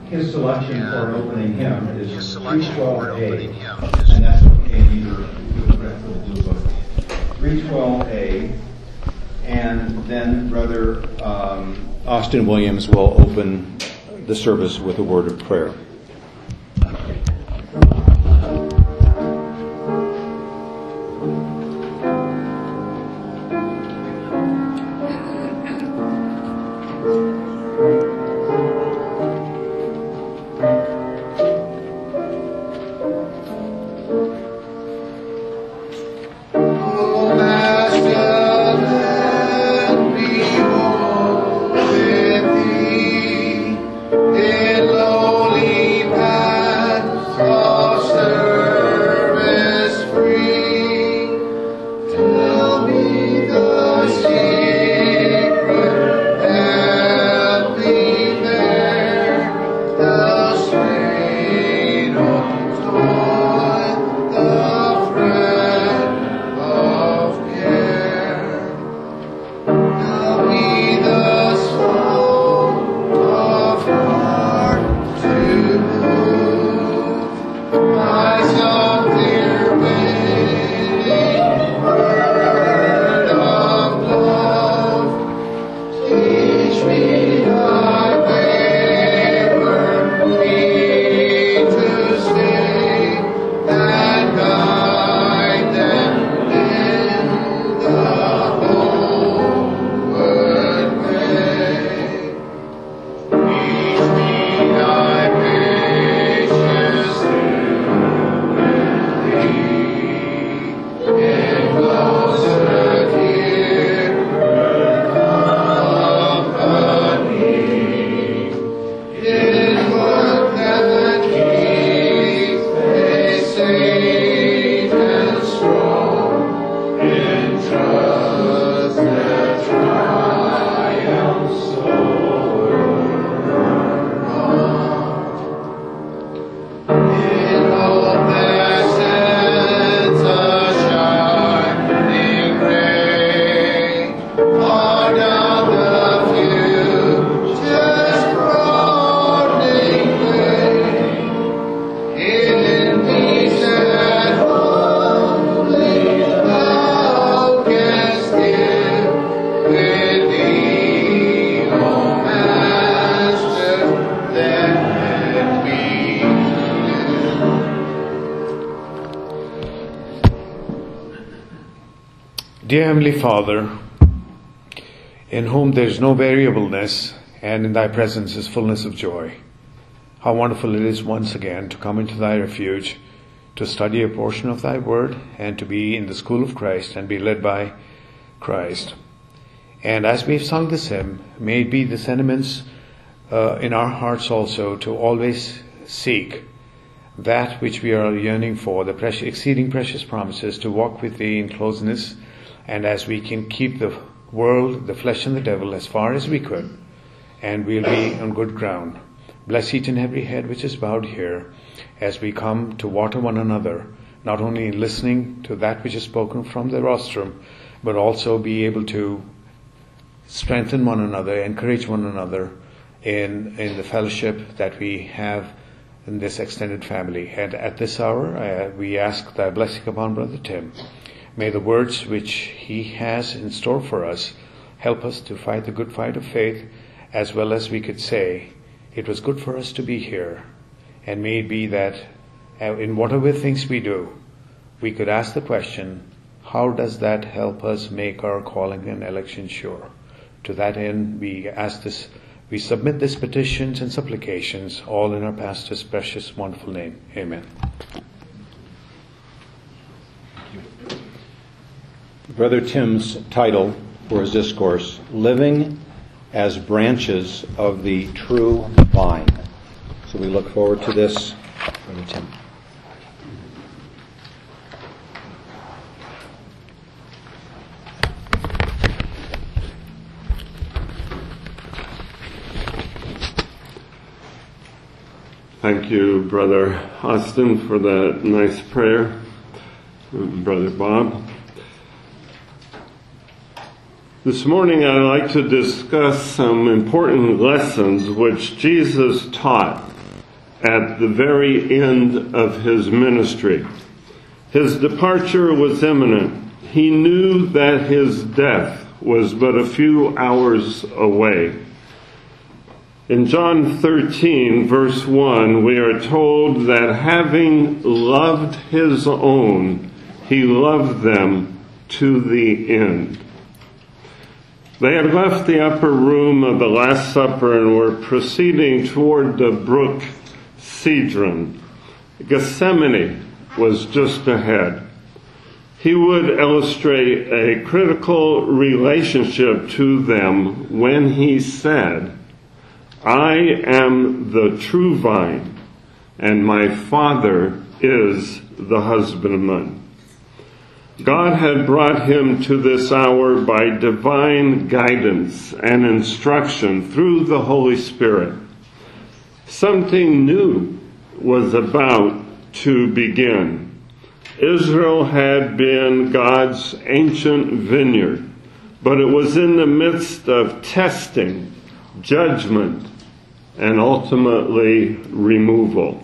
his selection for an opening hymn is 312A, and that's okay either with the rest of the blue book. 312A, and then Brother Austin Williams will open the service with a word of prayer. Dear Heavenly Father, in whom there is no variableness, and in Thy presence is fullness of joy, how wonderful it is once again to come into Thy refuge, to study a portion of Thy Word, and to be in the school of Christ and be led by Christ. And as we've sung this hymn, may it be the sentiments in our hearts also to always seek that which we are yearning for, the exceeding precious promises, to walk with Thee in closeness. And as we can keep the world, the flesh and the devil as far as we could, and we'll be on good ground. Bless each and every head which is bowed here as we come to water one another, not only in listening to that which is spoken from the rostrum, but also be able to strengthen one another, encourage one another in the fellowship that we have in this extended family. And at this hour, we ask Thy blessing upon Brother Tim. May the words which he has in store for us help us to fight the good fight of faith, as well as we could say, it was good for us to be here. And may it be that in whatever things we do, we could ask the question, how does that help us make our calling and election sure? To that end, we submit these petitions and supplications, all in our pastor's precious, wonderful name. Amen. Brother Tim's title for his discourse, Living as Branches of the True Vine. So we look forward to this, Brother Tim. Thank you, Brother Austin, for that nice prayer. Brother Bob. This morning I'd like to discuss some important lessons which Jesus taught at the very end of his ministry. His departure was imminent. He knew that his death was but a few hours away. In John 13, verse 1, we are told that having loved his own, he loved them to the end. They had left the upper room of the Last Supper and were proceeding toward the brook Cedron. Gethsemane was just ahead. He would illustrate a critical relationship to them when he said, "I am the true vine, and my Father is the husbandman." God had brought him to this hour by divine guidance and instruction through the Holy Spirit. Something new was about to begin. Israel had been God's ancient vineyard, but it was in the midst of testing, judgment, and ultimately removal.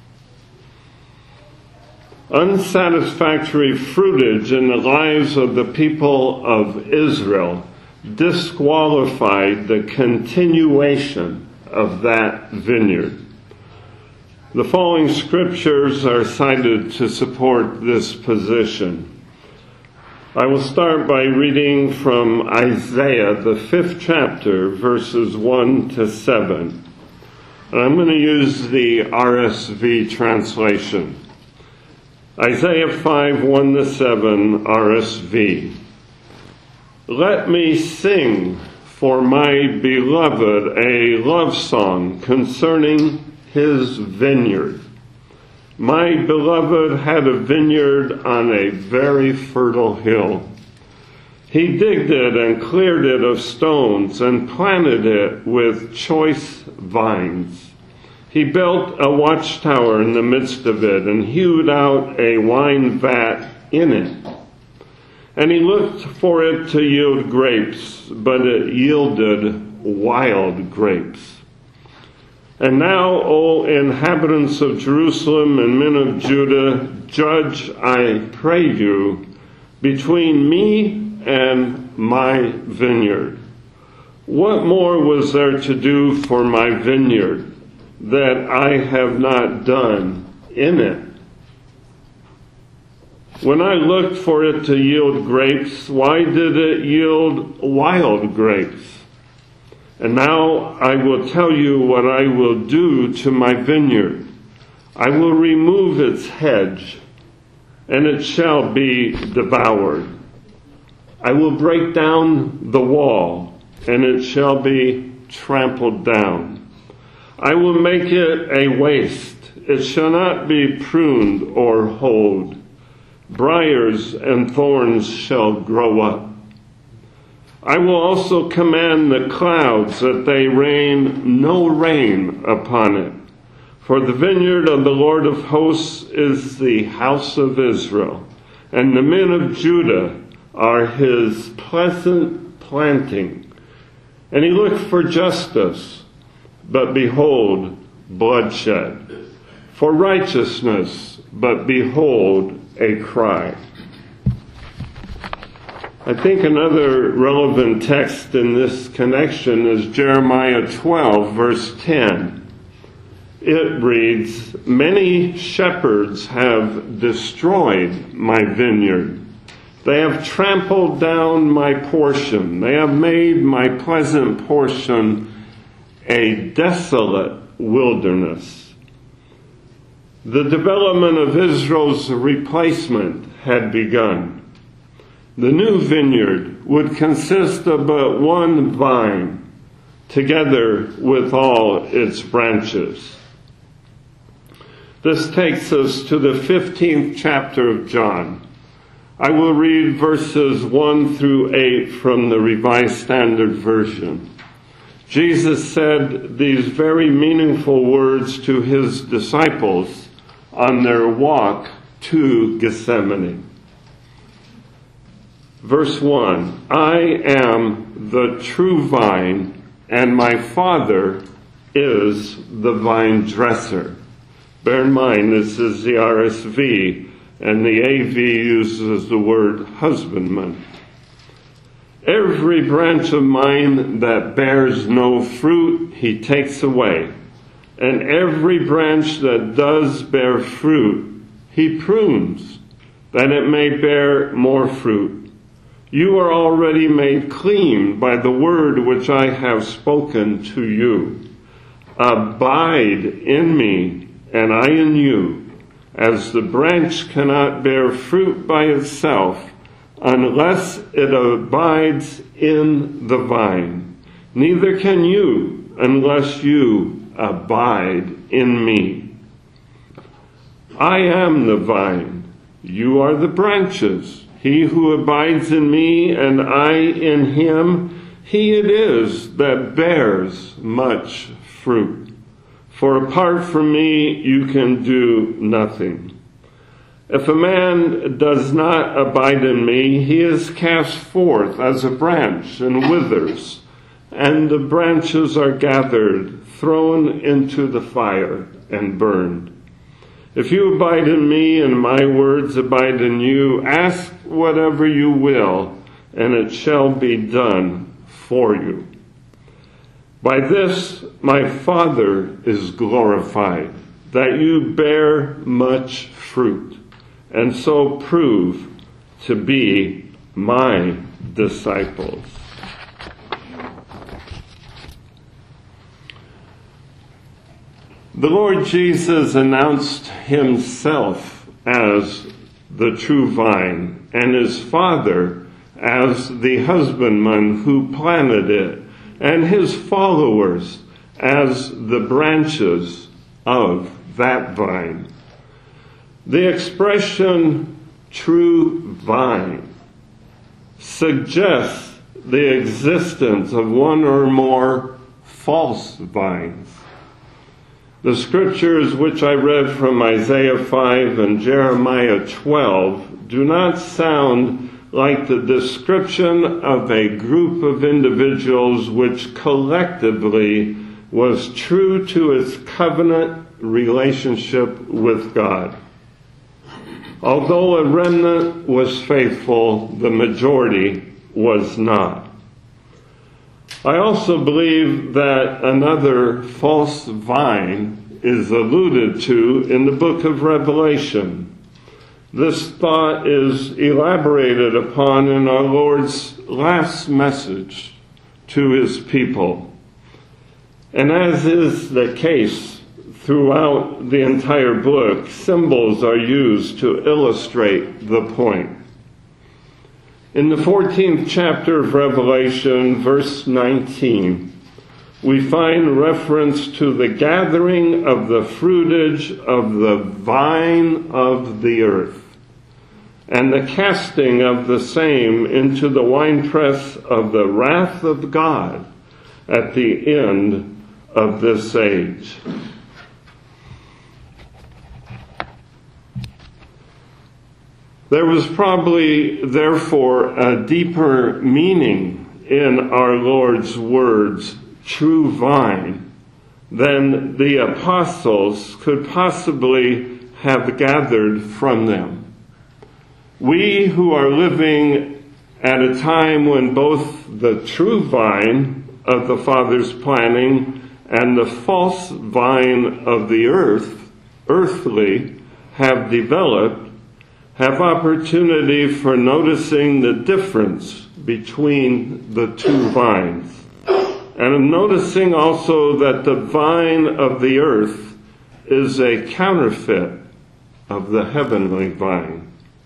Unsatisfactory fruitage in the lives of the people of Israel disqualified the continuation of that vineyard. The following scriptures are cited to support this position. I will start by reading from Isaiah, the 5th chapter, verses 1 to 7. And I'm going to use the RSV translation. Isaiah 5, 1 to 7, RSV. Let me sing for my beloved a love song concerning his vineyard. My beloved had a vineyard on a very fertile hill. He digged it and cleared it of stones and planted it with choice vines. He built a watchtower in the midst of it and hewed out a wine vat in it. And he looked for it to yield grapes, but it yielded wild grapes. And now, O inhabitants of Jerusalem and men of Judah, judge, I pray you, between me and my vineyard. What more was there to do for my vineyard that I have not done in it? When I looked for it to yield grapes, why did it yield wild grapes? And now I will tell you what I will do to my vineyard. I will remove its hedge, and it shall be devoured. I will break down the wall, and it shall be trampled down. I will make it a waste. It shall not be pruned or hoed. Briars and thorns shall grow up. I will also command the clouds that they rain no rain upon it. For the vineyard of the Lord of hosts is the house of Israel, and the men of Judah are his pleasant planting. And he looked for justice, but behold, bloodshed. For righteousness, but behold, a cry. I think another relevant text in this connection is Jeremiah 12, verse 10. It reads, "Many shepherds have destroyed my vineyard. They have trampled down my portion. They have made my pleasant portion a desolate wilderness." The development of Israel's replacement had begun. The new vineyard would consist of but one vine, together with all its branches. This takes us to the 15th chapter of John. I will read verses 1 through 8 from the Revised Standard Version. Jesus said these very meaningful words to his disciples on their walk to Gethsemane. Verse 1, I am the true vine, and my Father is the vine dresser. Bear in mind, this is the RSV, and the AV uses the word husbandman. Every branch of mine that bears no fruit, he takes away. And every branch that does bear fruit, he prunes, that it may bear more fruit. You are already made clean by the word which I have spoken to you. Abide in me, and I in you, as the branch cannot bear fruit by itself, unless it abides in the vine. Neither can you, unless you abide in me. I am the vine, you are the branches. He who abides in me and I in him, he it is that bears much fruit. For apart from me you can do nothing. If a man does not abide in me, he is cast forth as a branch and withers, and the branches are gathered, thrown into the fire, and burned. If you abide in me and my words abide in you, ask whatever you will, and it shall be done for you. By this my Father is glorified, that you bear much fruit, and so prove to be my disciples. The Lord Jesus announced himself as the true vine, and his Father as the husbandman who planted it, and his followers as the branches of that vine. The expression true vine suggests the existence of one or more false vines. The scriptures which I read from Isaiah 5 and Jeremiah 12 do not sound like the description of a group of individuals which collectively was true to its covenant relationship with God. Although a remnant was faithful, the majority was not. I also believe that another false vine is alluded to in the book of Revelation. This thought is elaborated upon in our Lord's last message to his people. And as is the case throughout the entire book, symbols are used to illustrate the point. In the 14th chapter of Revelation, verse 19, we find reference to the gathering of the fruitage of the vine of the earth, and the casting of the same into the winepress of the wrath of God at the end of this age. There was probably, therefore, a deeper meaning in our Lord's words, true vine, than the apostles could possibly have gathered from them. We who are living at a time when both the true vine of the Father's planning and the false vine of the earth, earthly, have developed, have opportunity for noticing the difference between the two vines. And noticing also that the vine of the earth is a counterfeit of the heavenly vine.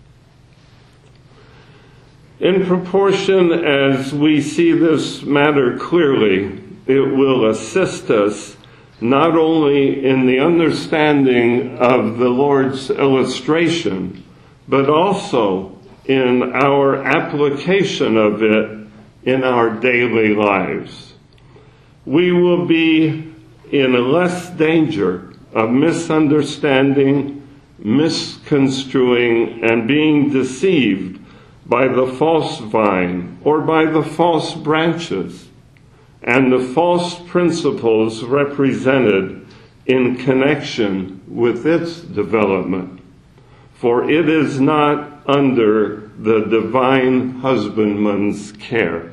In proportion as we see this matter clearly, it will assist us not only in the understanding of the Lord's illustration, but also in our application of it in our daily lives. We will be in less danger of misunderstanding, misconstruing, and being deceived by the false vine or by the false branches, and the false principles represented in connection with its development. For it is not under the divine husbandman's care.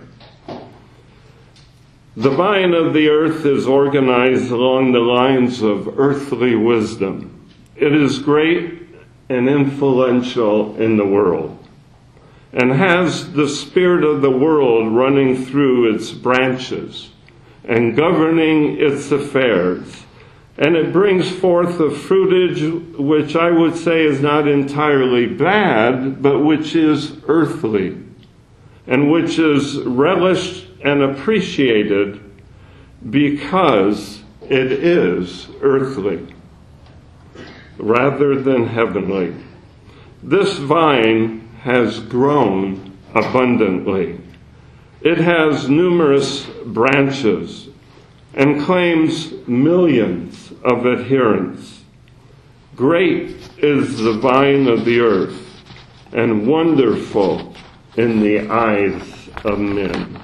The vine of the earth is organized along the lines of earthly wisdom. It is great and influential in the world, and has the spirit of the world running through its branches and governing its affairs. And it brings forth a fruitage which I would say is not entirely bad, but which is earthly, and which is relished and appreciated because it is earthly rather than heavenly. This vine has grown abundantly. It has numerous branches and claims millions of adherents. Great is the vine of the earth, and wonderful in the eyes of men.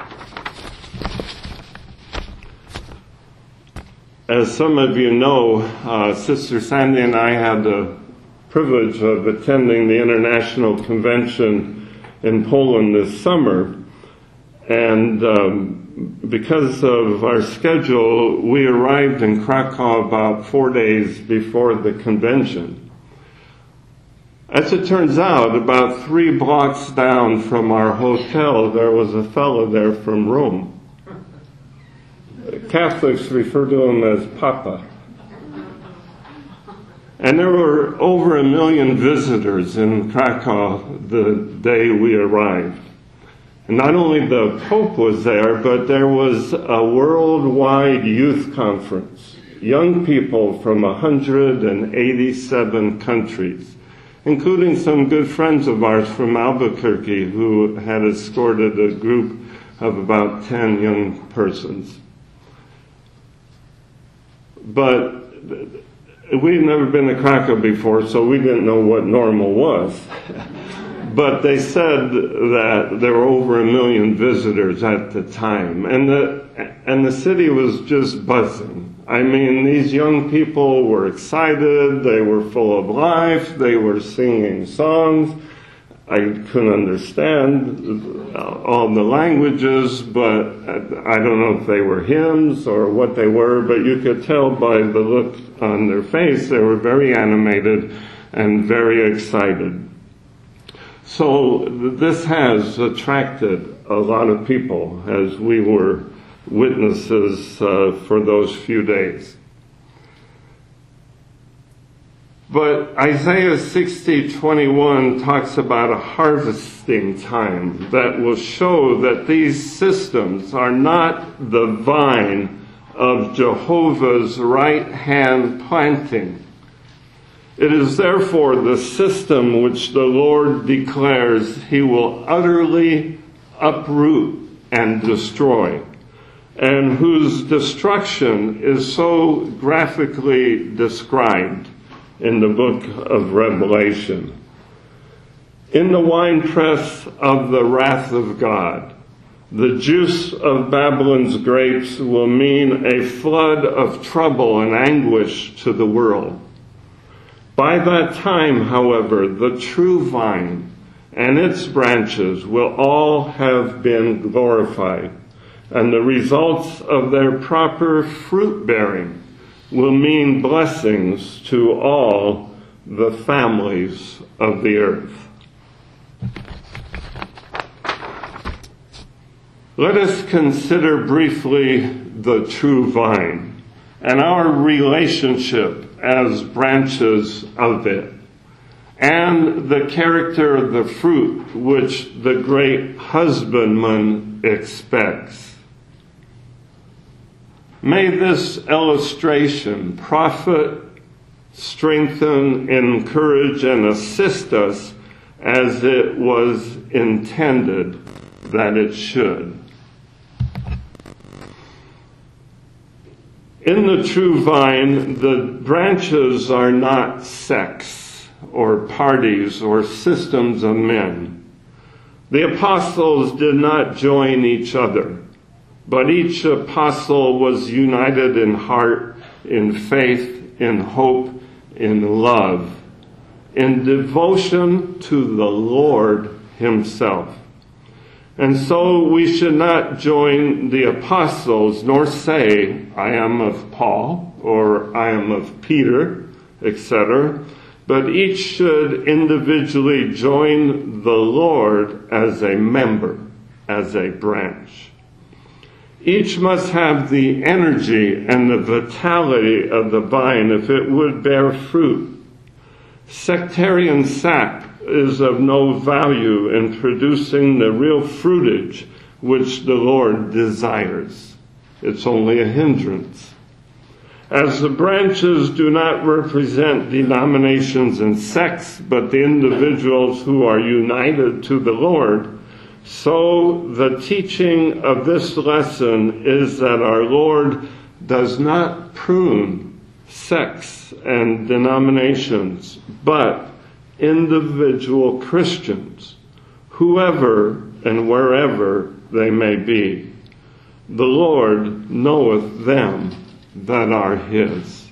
As some of you know, Sister Sandy and I had the privilege of attending the International Convention in Poland this summer, and because of our schedule, we arrived in Krakow about 4 days before the convention. As it turns out, about 3 blocks down from our hotel, there was a fellow there from Rome. Catholics refer to him as Papa. And there were over 1 million visitors in Krakow the day we arrived. And not only the Pope was there, but there was a worldwide youth conference. Young people from 187 countries, including some good friends of ours from Albuquerque who had escorted a group of about 10 young persons. But we'd never been to Krakow before, so we didn't know what normal was. But they said that there were over 1 million visitors at the time, and the city was just buzzing. I mean, these young people were excited, they were full of life, they were singing songs. I couldn't understand all the languages, but I don't know if they were hymns or what they were, but you could tell by the look on their face they were very animated and very excited. So this has attracted a lot of people as we were witnesses for those few days. But Isaiah 60:21 talks about a harvesting time that will show that these systems are not the vine of Jehovah's right hand planting. It is therefore the system which the Lord declares he will utterly uproot and destroy, and whose destruction is so graphically described in the book of Revelation. In the winepress of the wrath of God, the juice of Babylon's grapes will mean a flood of trouble and anguish to the world. By that time, however, the true vine and its branches will all have been glorified, and the results of their proper fruit-bearing will mean blessings to all the families of the earth. Let us consider briefly the true vine and our relationship as branches of it, and the character of the fruit which the great husbandman expects. May this illustration profit, strengthen, encourage, and assist us as it was intended that it should. In the true vine, the branches are not sects or parties or systems of men. The apostles did not join each other. but each apostle was united in heart, in faith, in hope, in love, in devotion to the Lord himself. And so we should not join the apostles nor say, I am of Paul or I am of Peter, etc., but each should individually join the Lord as a member, as a branch. Each must have the energy and the vitality of the vine if it would bear fruit. Sectarian sap is of no value in producing the real fruitage which the Lord desires. It's only a hindrance. As the branches do not represent denominations and sects, but the individuals who are united to the Lord, so the teaching of this lesson is that our Lord does not prune sects and denominations, but individual Christians, whoever and wherever they may be. The Lord knoweth them that are his.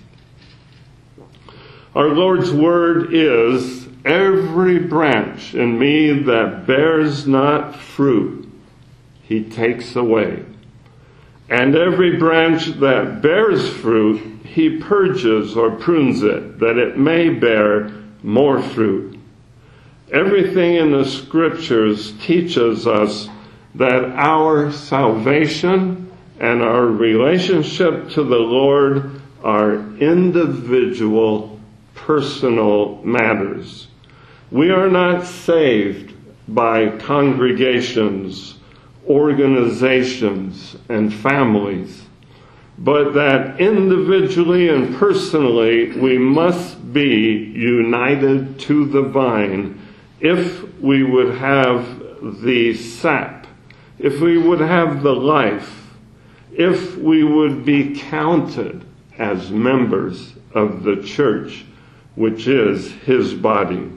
Our Lord's word is, every branch in me that bears not fruit, he takes away. And every branch that bears fruit, he purges or prunes it, that it may bear more fruit. Everything in the scriptures teaches us that our salvation and our relationship to the Lord are individual, personal matters. We are not saved by congregations, organizations, and families, but that individually and personally we must be united to the vine if we would have the sap, if we would have the life, if we would be counted as members of the church, which is his body.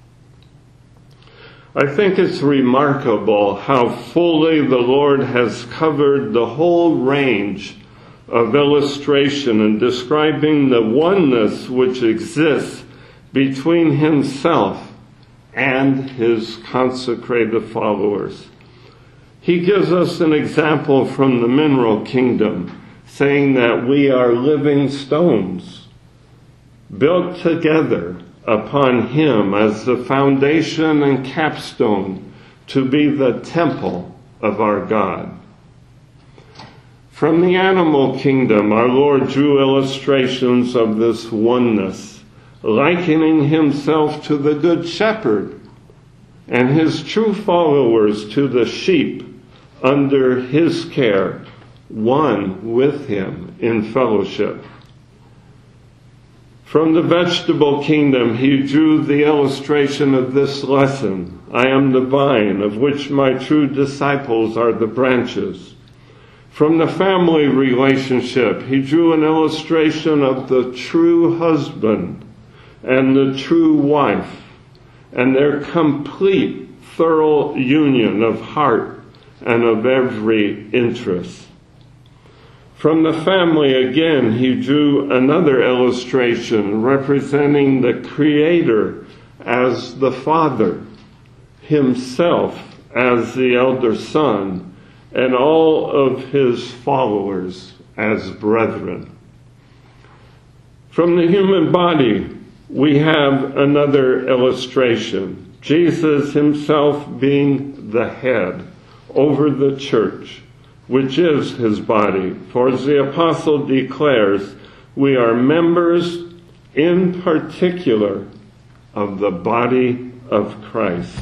I think it's remarkable how fully the Lord has covered the whole range of illustration in describing the oneness which exists between himself and his consecrated followers. He gives us an example from the mineral kingdom, saying that we are living stones, built together upon him as the foundation and capstone to be the temple of our God. From the animal kingdom, our Lord drew illustrations of this oneness, likening himself to the good shepherd and his true followers to the sheep under his care, one with him in fellowship. From the vegetable kingdom, he drew the illustration of this lesson. I am the vine, of which my true disciples are the branches. From the family relationship, he drew an illustration of the true husband and the true wife, and their complete, thorough union of heart and of every interest. From the family, again, he drew another illustration representing the Creator as the Father, himself as the elder Son, and all of his followers as brethren. From the human body, we have another illustration. Jesus himself being the head over the church, which is his body. For as the apostle declares, we are members in particular of the body of Christ.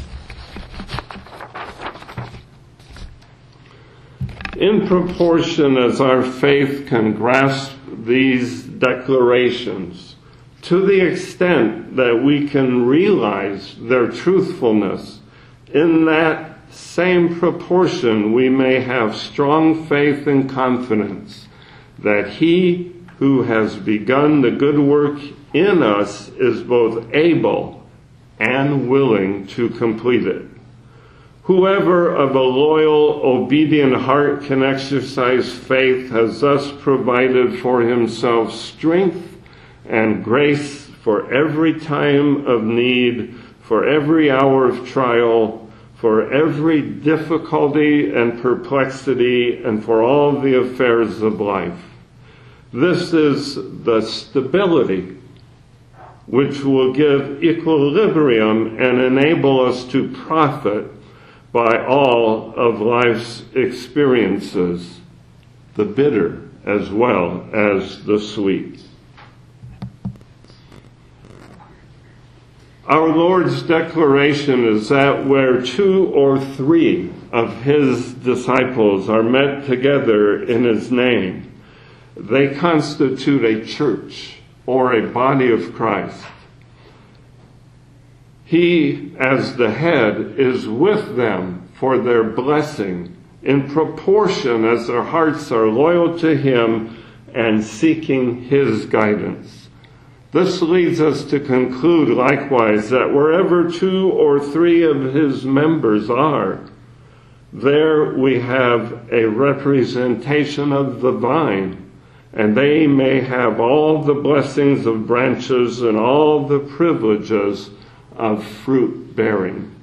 In proportion as our faith can grasp these declarations, to the extent that we can realize their truthfulness, in that same proportion we may have strong faith and confidence that he who has begun the good work in us is both able and willing to complete it. Whoever of a loyal, obedient heart can exercise faith has thus provided for himself strength and grace for every time of need, for every hour of trial, for every difficulty and perplexity, and for all the affairs of life. This is the stability which will give equilibrium and enable us to profit by all of life's experiences, the bitter as well as the sweet. Our Lord's declaration is that where 2 or 3 of his disciples are met together in his name, they constitute a church or a body of Christ. He, as the head, is with them for their blessing in proportion as their hearts are loyal to him and seeking his guidance. This leads us to conclude likewise that wherever 2 or 3 of his members are, there we have a representation of the vine, and they may have all the blessings of branches and all the privileges of fruit bearing.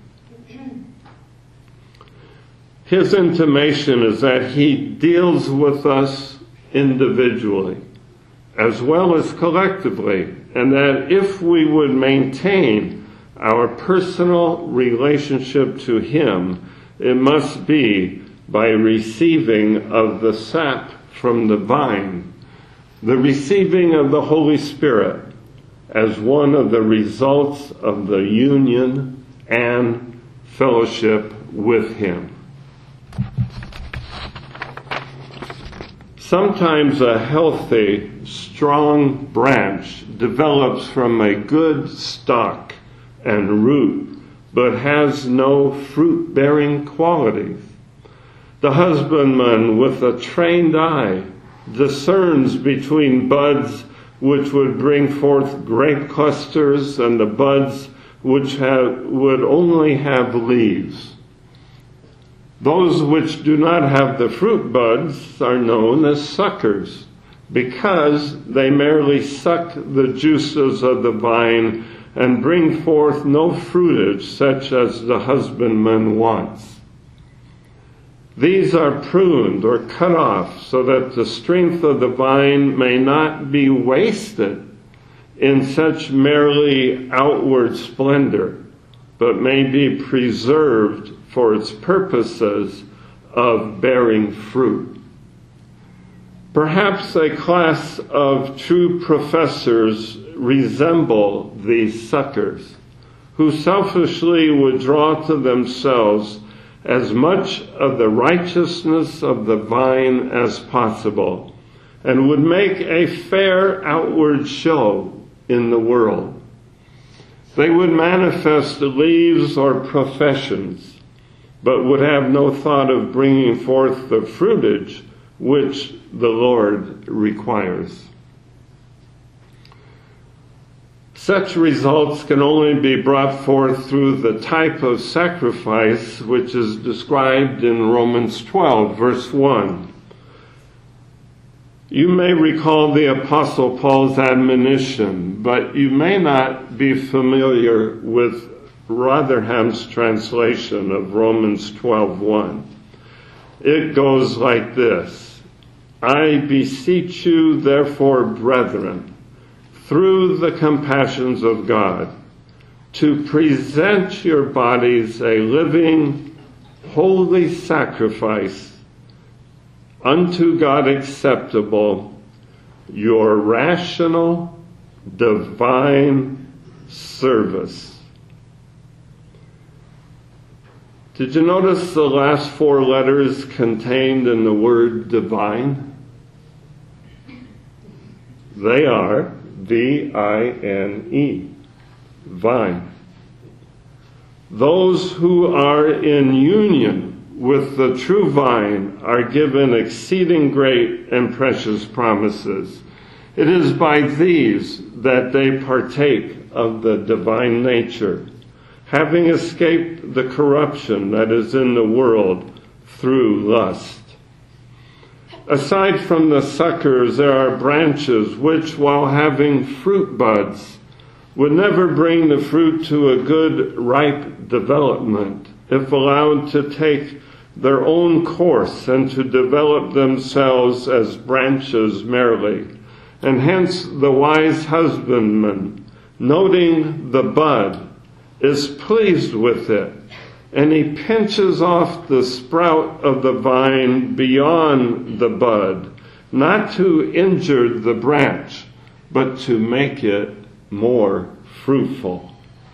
His intimation is that he deals with us individually as well as collectively, and that if we would maintain our personal relationship to him, it must be by receiving of the sap from the vine, the receiving of the Holy Spirit, as one of the results of the union and fellowship with him. Sometimes a healthy, strong branch develops from a good stock and root, but has no fruit-bearing qualities. The husbandman with a trained eye discerns between buds which would bring forth grape clusters and the buds which would only have leaves. Those which do not have the fruit buds are known as suckers, because they merely suck the juices of the vine and bring forth no fruitage such as the husbandman wants. These are pruned or cut off so that the strength of the vine may not be wasted in such merely outward splendor, but may be preserved for its purposes of bearing fruit. Perhaps a class of true professors resemble these suckers, who selfishly would draw to themselves as much of the righteousness of the vine as possible, and would make a fair outward show in the world. They would manifest leaves or professions, but would have no thought of bringing forth the fruitage which the Lord requires. Such results can only be brought forth through the type of sacrifice which is described in Romans 12, verse 1. You may recall the Apostle Paul's admonition, but you may not be familiar with Rotherham's translation of Romans 12:1. It goes like this: I beseech you, therefore, brethren, through the compassions of God, to present your bodies a living, holy sacrifice, unto God acceptable, your rational, divine service. Did you notice the last 4 letters contained in the word divine? They are V-I-N-E, vine. Those who are in union with the true vine are given exceeding great and precious promises. It is by these that they partake of the divine nature, having escaped the corruption that is in the world through lust. Aside from the suckers, there are branches which, while having fruit buds, would never bring the fruit to a good, ripe development if allowed to take their own course and to develop themselves as branches merely. And hence the wise husbandman, noting the bud, is pleased with it, and he pinches off the sprout of the vine beyond the bud, not to injure the branch, but to make it more fruitful.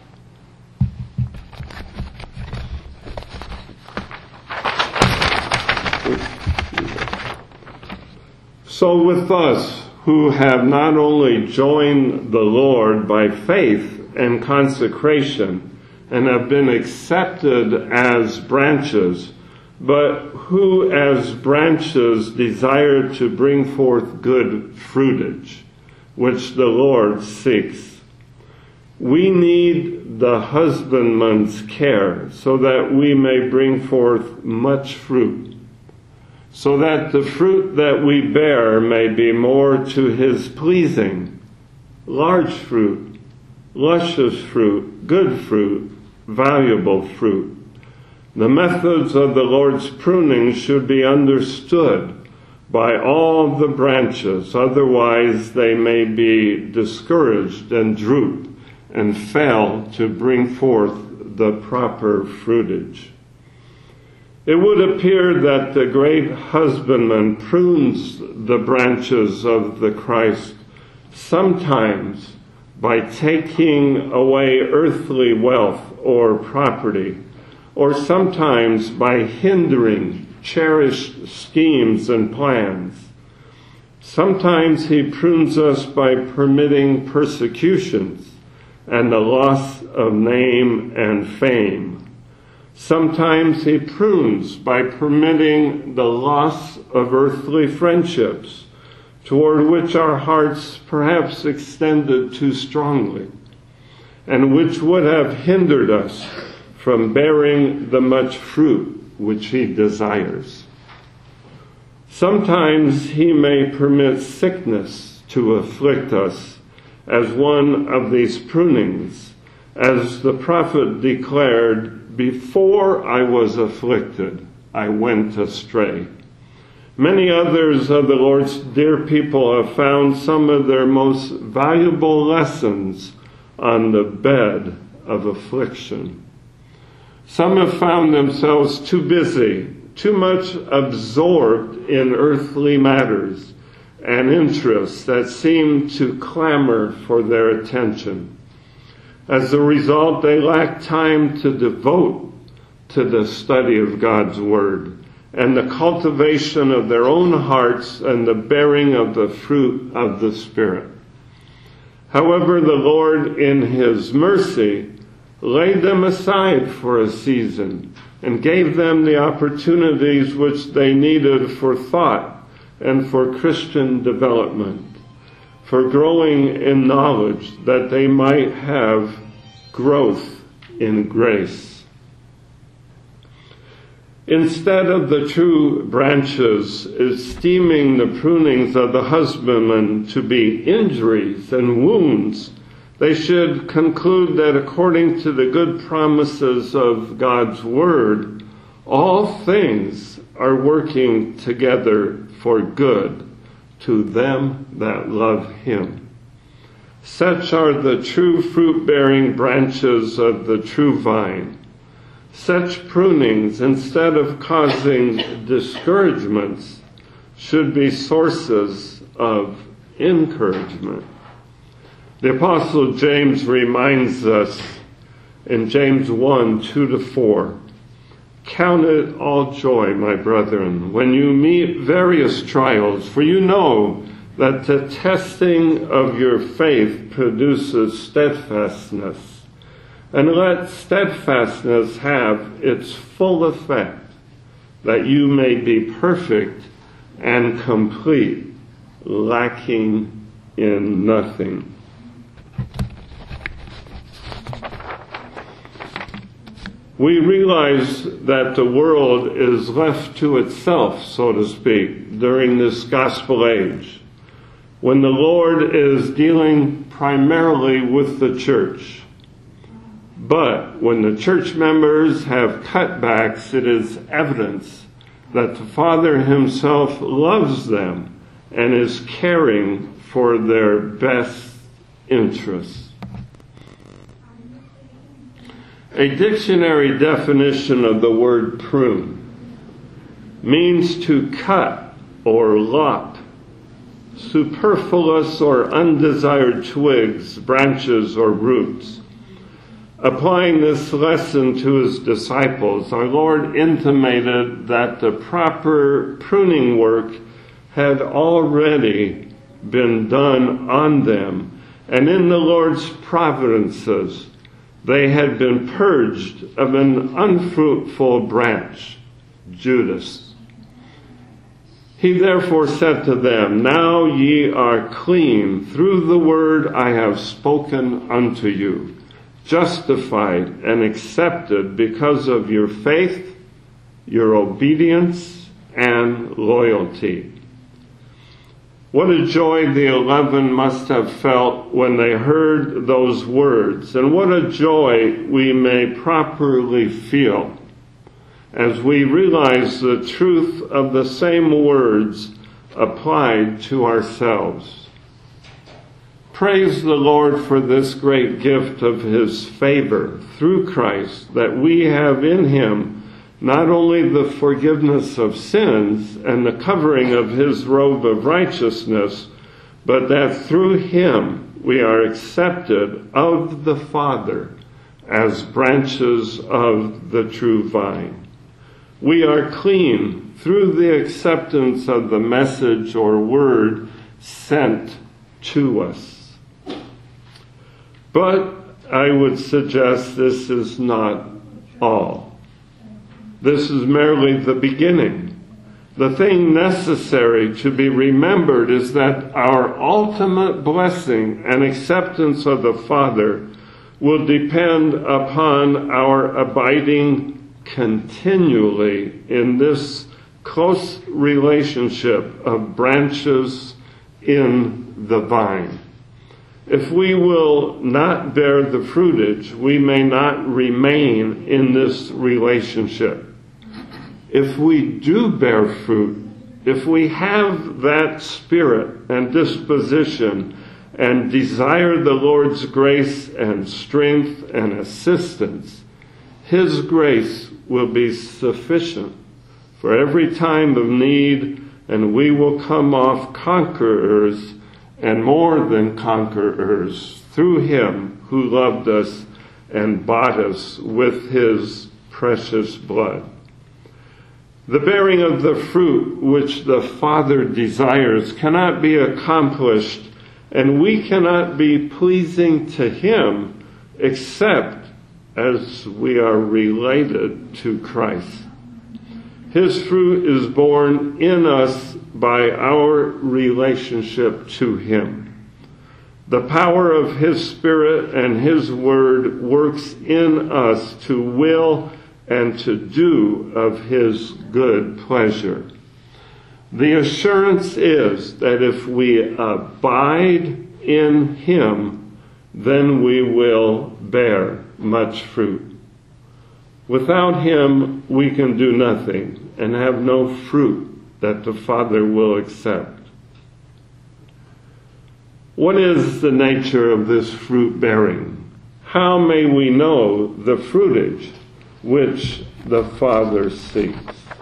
So with us who have not only joined the Lord by faith and consecration and have been accepted as branches, but who as branches desire to bring forth good fruitage, which the Lord seeks. We need the husbandman's care so that we may bring forth much fruit, so that the fruit that we bear may be more to his pleasing, large fruit, luscious fruit, good fruit, valuable fruit. The methods of the Lord's pruning should be understood by all the branches, otherwise they may be discouraged and droop and fail to bring forth the proper fruitage. It would appear that the great husbandman prunes the branches of the Christ sometimes by taking away earthly wealth or property, or sometimes by hindering cherished schemes and plans. Sometimes he prunes us by permitting persecutions and the loss of name and fame. Sometimes he prunes by permitting the loss of earthly friendships, toward which our hearts perhaps extended too strongly, and which would have hindered us from bearing the much fruit which he desires. Sometimes he may permit sickness to afflict us as one of these prunings, as the prophet declared, "Before I was afflicted, I went astray." Many others of the Lord's dear people have found some of their most valuable lessons on the bed of affliction. Some have found themselves too busy, too much absorbed in earthly matters and interests that seem to clamor for their attention. As a result, they lack time to devote to the study of God's Word and the cultivation of their own hearts and the bearing of the fruit of the Spirit. However, the Lord, in his mercy, laid them aside for a season and gave them the opportunities which they needed for thought and for Christian development, for growing in knowledge, that they might have growth in grace. Instead of the true branches esteeming the prunings of the husbandman to be injuries and wounds, they should conclude that according to the good promises of God's Word, all things are working together for good to them that love him. Such are the true fruit-bearing branches of the true vine. Such prunings, instead of causing discouragements, should be sources of encouragement. The Apostle James reminds us in James 1:2-4, "Count it all joy, my brethren, when you meet various trials, for you know that the testing of your faith produces steadfastness. And let steadfastness have its full effect, that you may be perfect and complete, lacking in nothing." We realize that the world is left to itself, so to speak, during this gospel age, when the Lord is dealing primarily with the church. But when the church members have cutbacks, it is evidence that the Father himself loves them and is caring for their best interests. A dictionary definition of the word prune means to cut or lop superfluous or undesired twigs, branches, or roots. Applying this lesson to his disciples, our Lord intimated that the proper pruning work had already been done on them, and in the Lord's providences, they had been purged of an unfruitful branch, Judas. He therefore said to them, "Now ye are clean through the word I have spoken unto you, justified and accepted because of your faith, your obedience, and loyalty." What a joy the 11 must have felt when they heard those words, and what a joy we may properly feel as we realize the truth of the same words applied to ourselves. Praise the Lord for this great gift of his favor through Christ, that we have in him not only the forgiveness of sins and the covering of his robe of righteousness, but that through him we are accepted of the Father as branches of the true vine. We are clean through the acceptance of the message or word sent to us. But I would suggest this is not all. This is merely the beginning. The thing necessary to be remembered is that our ultimate blessing and acceptance of the Father will depend upon our abiding continually in this close relationship of branches in the vine. If we will not bear the fruitage, we may not remain in this relationship. If we do bear fruit, if we have that spirit and disposition and desire the Lord's grace and strength and assistance, his grace will be sufficient for every time of need, and we will come off conquerors and more than conquerors through him who loved us and bought us with his precious blood. The bearing of the fruit which the Father desires cannot be accomplished, and we cannot be pleasing to him except as we are related to Christ. His fruit is born in us by our relationship to him. The power of his Spirit and his word works in us to will and to do of his good pleasure. The assurance is that if we abide in him, then we will bear much fruit. Without him, we can do nothing and have no fruit that the Father will accept. What is the nature of this fruit bearing? How may we know the fruitage which the Father seeks?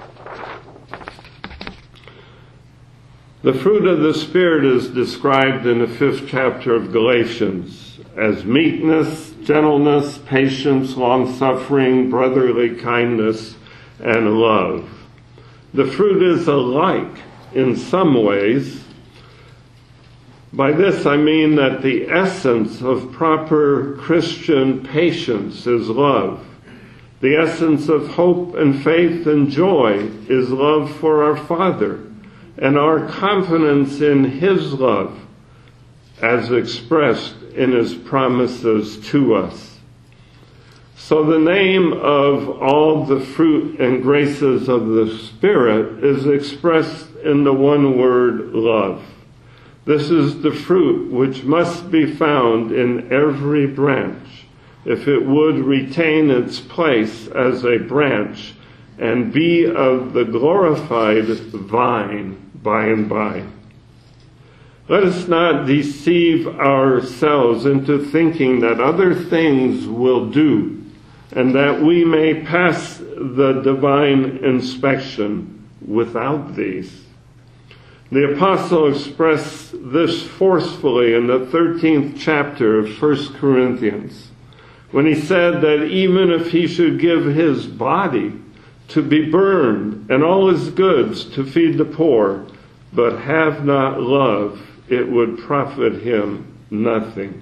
The fruit of the Spirit is described in the 5th chapter of Galatians as meekness, gentleness, patience, long-suffering, brotherly kindness, and love. The fruit is alike in some ways. By this I mean that the essence of proper Christian patience is love. The essence of hope and faith and joy is love for our Father, and our confidence in his love as expressed in his promises to us. So the name of all the fruit and graces of the Spirit is expressed in the one word, love. This is the fruit which must be found in every branch, if it would retain its place as a branch and be of the glorified vine by and by. Let us not deceive ourselves into thinking that other things will do, and that we may pass the divine inspection without these. The apostle expressed this forcefully in the 13th chapter of 1 Corinthians, when he said that even if he should give his body to be burned and all his goods to feed the poor, but have not love, it would profit him nothing.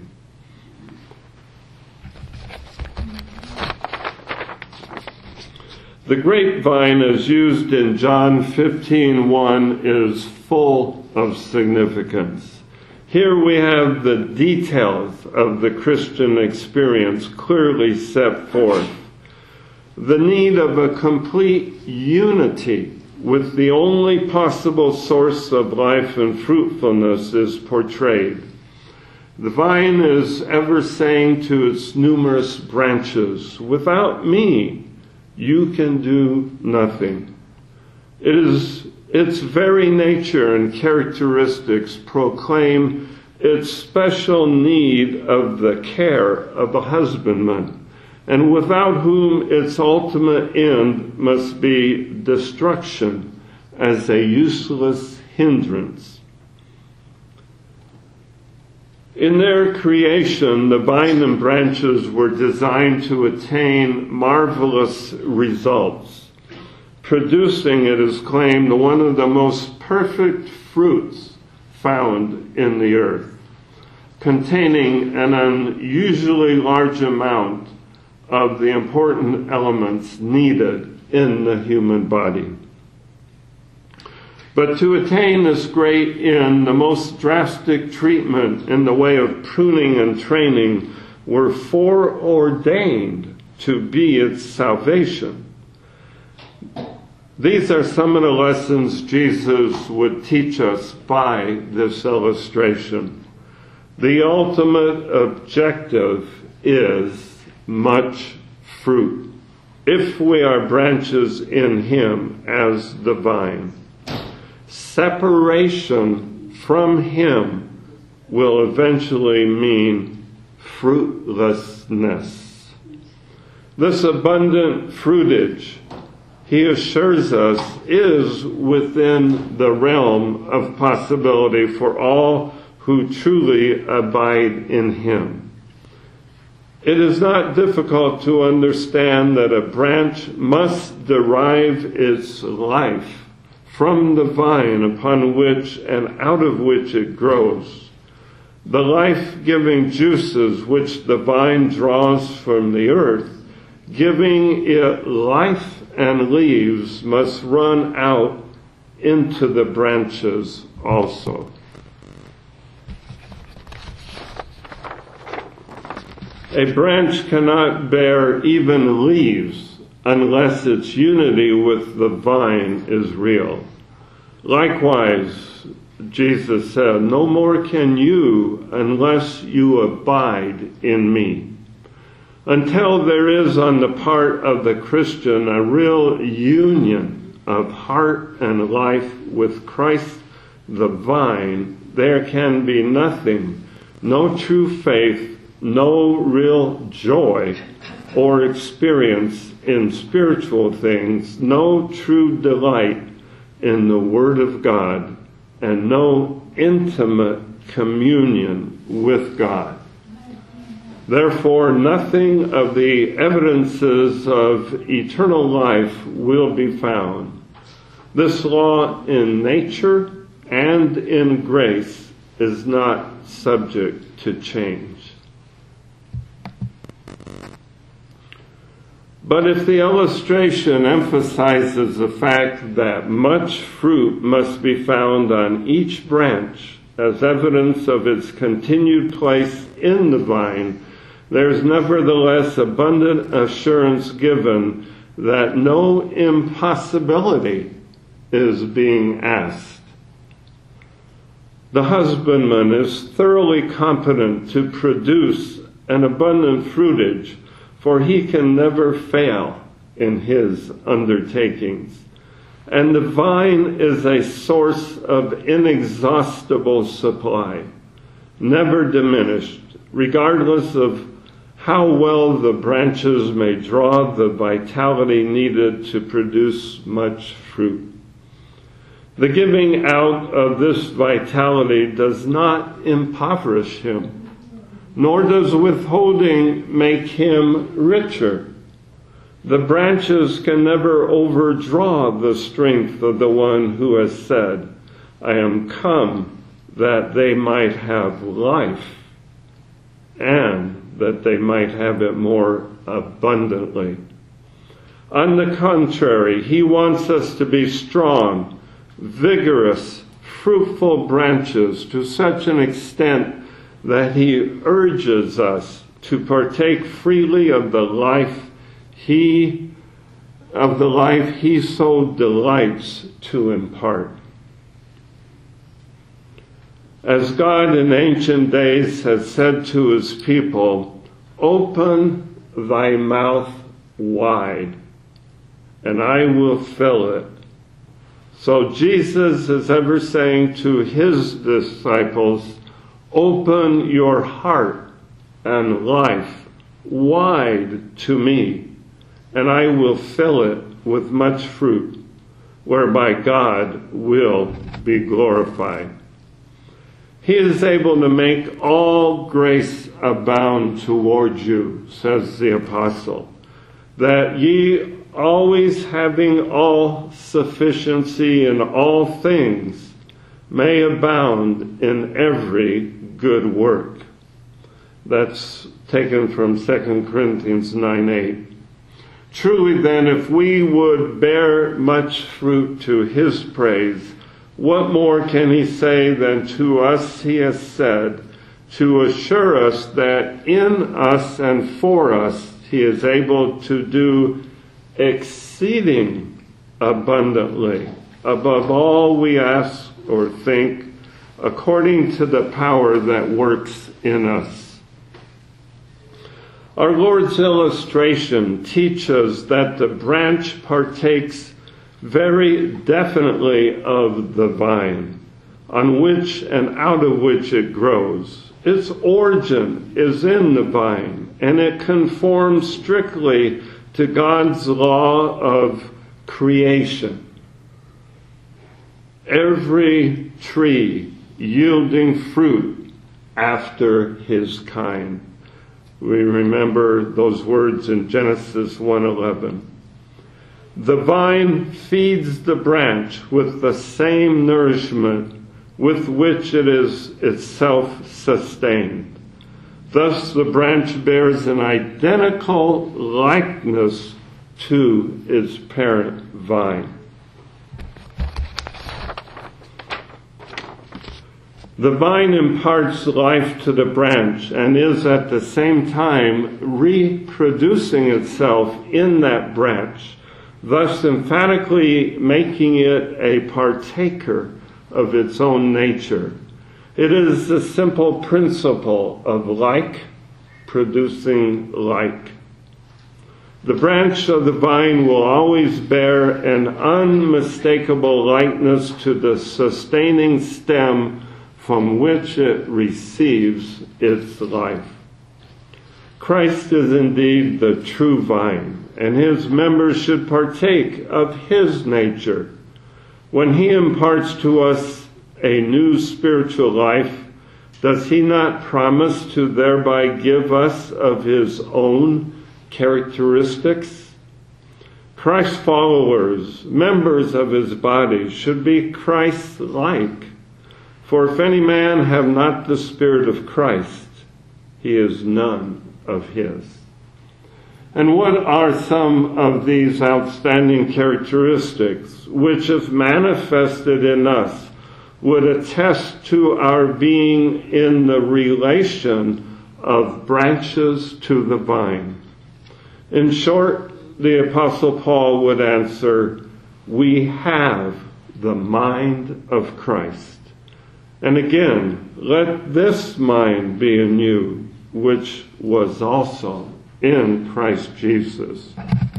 The grapevine, as used in John 15:1, is full of significance. Here we have the details of the Christian experience clearly set forth. The need of a complete unity with the only possible source of life and fruitfulness is portrayed. The vine is ever saying to its numerous branches, "Without me, you can do nothing." Its very nature and characteristics proclaim its special need of the care of a husbandman, and without whom its ultimate end must be destruction as a useless hindrance. In their creation, the vine and branches were designed to attain marvelous results, producing, it is claimed, one of the most perfect fruits found in the earth, containing an unusually large amount of the important elements needed in the human body. But to attain this great end, the most drastic treatment in the way of pruning and training were foreordained to be its salvation. These are some of the lessons Jesus would teach us by this illustration. The ultimate objective is much fruit, if we are branches in Him as the vine. Separation from Him will eventually mean fruitlessness. This abundant fruitage, He assures us, is within the realm of possibility for all who truly abide in Him. It is not difficult to understand that a branch must derive its life from the vine upon which and out of which it grows. The life-giving juices which the vine draws from the earth, giving it life and leaves, must run out into the branches also. A branch cannot bear even leaves unless its unity with the vine is real. Likewise, Jesus said, "No more can you unless you abide in me." Until there is on the part of the Christian a real union of heart and life with Christ the vine, there can be nothing, no true faith, no real joy or experience in spiritual things, no true delight in the Word of God, and no intimate communion with God. Therefore, nothing of the evidences of eternal life will be found. This law in nature and in grace is not subject to change. But if the illustration emphasizes the fact that much fruit must be found on each branch as evidence of its continued place in the vine, there's nevertheless abundant assurance given that no impossibility is being asked. The husbandman is thoroughly competent to produce an abundant fruitage, for he can never fail in his undertakings. And the vine is a source of inexhaustible supply, never diminished, regardless of how well the branches may draw the vitality needed to produce much fruit. The giving out of this vitality does not impoverish him, nor does withholding make him richer. The branches can never overdraw the strength of the one who has said, I am come that they might have life, and that they might have it more abundantly. On the contrary, he wants us to be strong, vigorous, fruitful branches to such an extent that he urges us to partake freely of the life he so delights to impart. As God in ancient days has said to his people, open thy mouth wide, and I will fill it. So Jesus is ever saying to his disciples, open your heart and life wide to me, and I will fill it with much fruit, whereby God will be glorified. He is able to make all grace abound toward you, says the apostle, that ye always having all sufficiency in all things may abound in every good work. That's taken from 2 Corinthians 9:8. Truly then, if we would bear much fruit to his praise, what more can he say than to us he has said, to assure us that in us and for us he is able to do exceeding abundantly, above all we ask or think, according to the power that works in us. Our Lord's illustration teaches that the branch partakes very definitely of the vine, on which and out of which it grows. Its origin is in the vine, and it conforms strictly to God's law of creation. Every tree yielding fruit after his kind. We remember those words in Genesis 1:11. The vine feeds the branch with the same nourishment with which it is itself sustained. Thus the branch bears an identical likeness to its parent vine. The vine imparts life to the branch and is at the same time reproducing itself in that branch, thus emphatically making it a partaker of its own nature. It is the simple principle of like producing like. The branch of the vine will always bear an unmistakable likeness to the sustaining stem from which it receives its life. Christ is indeed the true vine, and his members should partake of his nature. When he imparts to us a new spiritual life, does he not promise to thereby give us of his own characteristics? Christ's followers, members of his body, should be Christ-like. For if any man have not the Spirit of Christ, he is none of his. And what are some of these outstanding characteristics which, if manifested in us, would attest to our being in the relation of branches to the vine. In short, the Apostle Paul would answer, we have the mind of Christ. And again, let this mind be in you, which was also in Christ Jesus.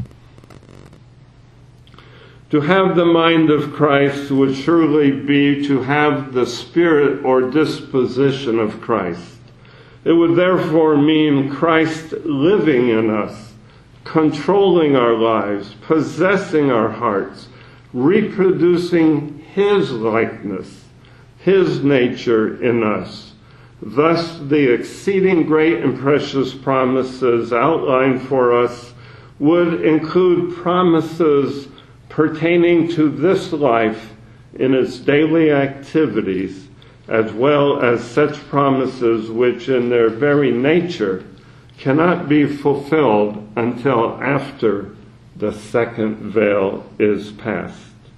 To have the mind of Christ would surely be to have the spirit or disposition of Christ. It would therefore mean Christ living in us, controlling our lives, possessing our hearts, reproducing His likeness, His nature in us. Thus, the exceeding great and precious promises outlined for us would include promises pertaining to this life in its daily activities, as well as such promises which in their very nature cannot be fulfilled until after the second veil is passed.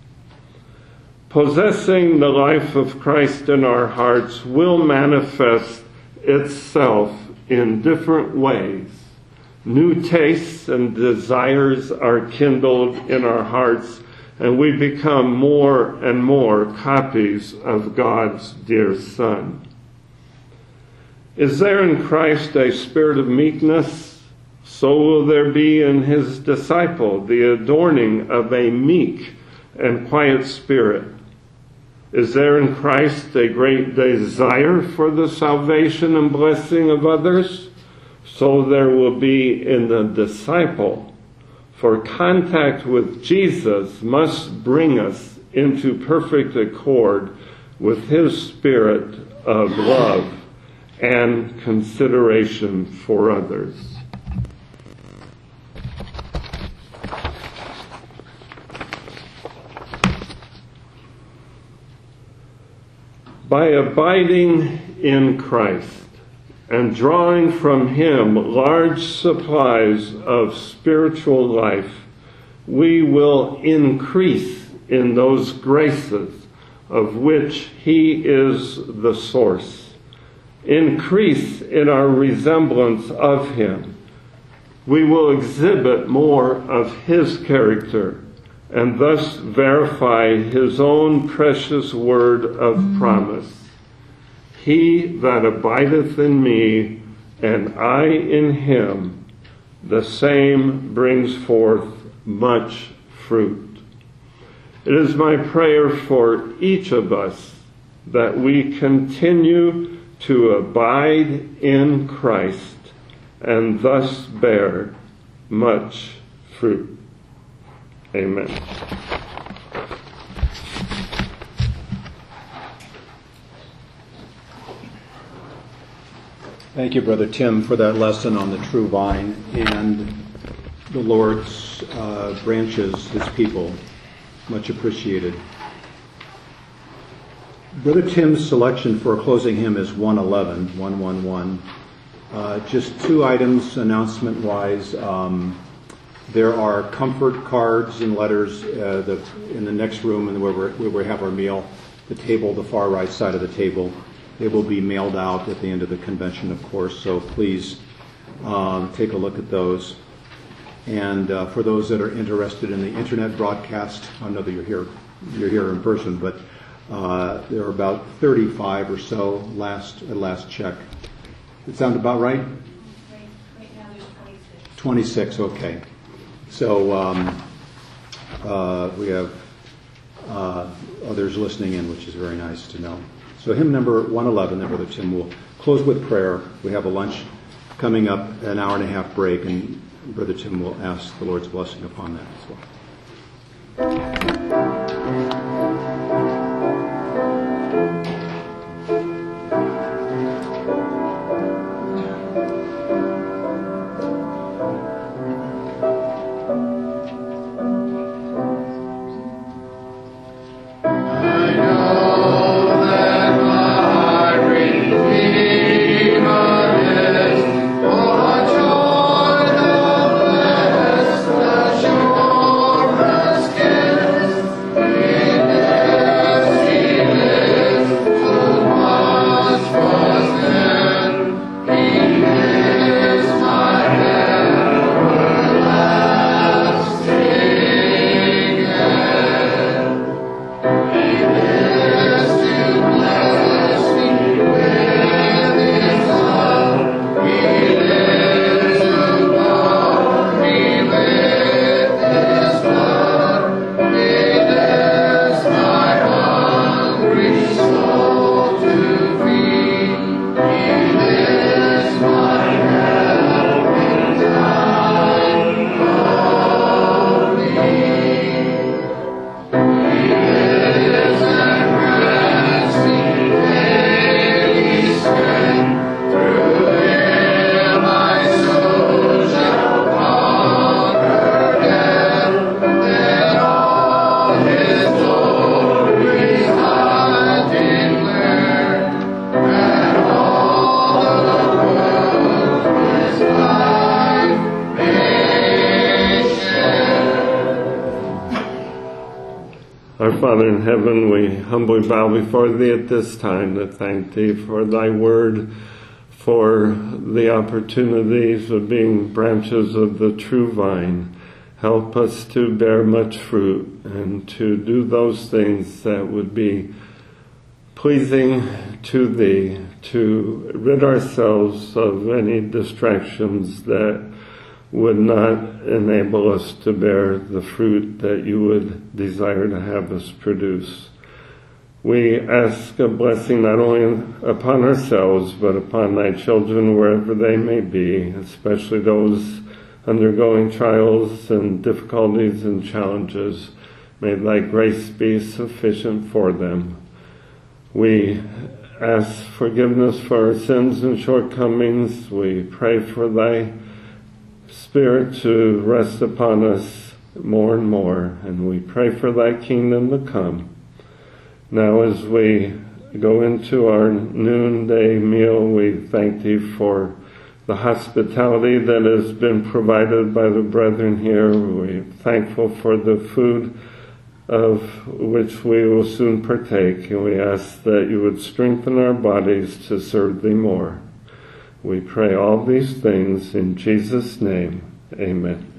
Possessing the life of Christ in our hearts will manifest itself in different ways. New tastes and desires are kindled in our hearts, and we become more and more copies of God's dear Son. Is there in Christ a spirit of meekness? So will there be in His disciple the adorning of a meek and quiet spirit. Is there in Christ a great desire for the salvation and blessing of others? So there will be in the disciple, for contact with Jesus must bring us into perfect accord with His spirit of love and consideration for others. By abiding in Christ and drawing from Him large supplies of spiritual life, we will increase in those graces of which He is the source. Increase in our resemblance of Him. We will exhibit more of His character and thus verify His own precious word of promise. He that abideth in me, and I in him, the same brings forth much fruit. It is my prayer for each of us that we continue to abide in Christ and thus bear much fruit. Amen. Thank you, Brother Tim, for that lesson on the true vine and the Lord's branches, His people. Much appreciated. Brother Tim's selection for a closing hymn is 111, 111. Just two items announcement-wise. There are comfort cards and letters in the next room and where we have our meal, the table, the far right side of the table. They will be mailed out at the end of the convention, of course, so please take a look at those. And for those that are interested in the internet broadcast, I know that you're here in person, but there are about 35 or so last check. It sound about right? Right now there's 26. 26, okay. So we have others listening in, which is very nice to know. So hymn number 111, then Brother Tim will close with prayer. We have a lunch coming up, an hour and a half break, and Brother Tim will ask the Lord's blessing upon that as well. Oh Our Father in heaven, we humbly bow before Thee at this time to thank Thee for Thy word, for the opportunities of being branches of the true vine. Help us to bear much fruit and to do those things that would be pleasing to Thee, to rid ourselves of any distractions that would not enable us to bear the fruit that You would desire to have us produce. We ask a blessing not only upon ourselves, but upon Thy children wherever they may be, especially those undergoing trials and difficulties and challenges. May Thy grace be sufficient for them. We ask forgiveness for our sins and shortcomings. We pray for Thy Spirit to rest upon us more and more, and we pray for Thy kingdom to come. Now as we go into our noonday meal, we thank Thee for the hospitality that has been provided by the brethren here. We're thankful for the food of which we will soon partake, and we ask that You would strengthen our bodies to serve Thee more. We pray all these things in Jesus' name. Amen.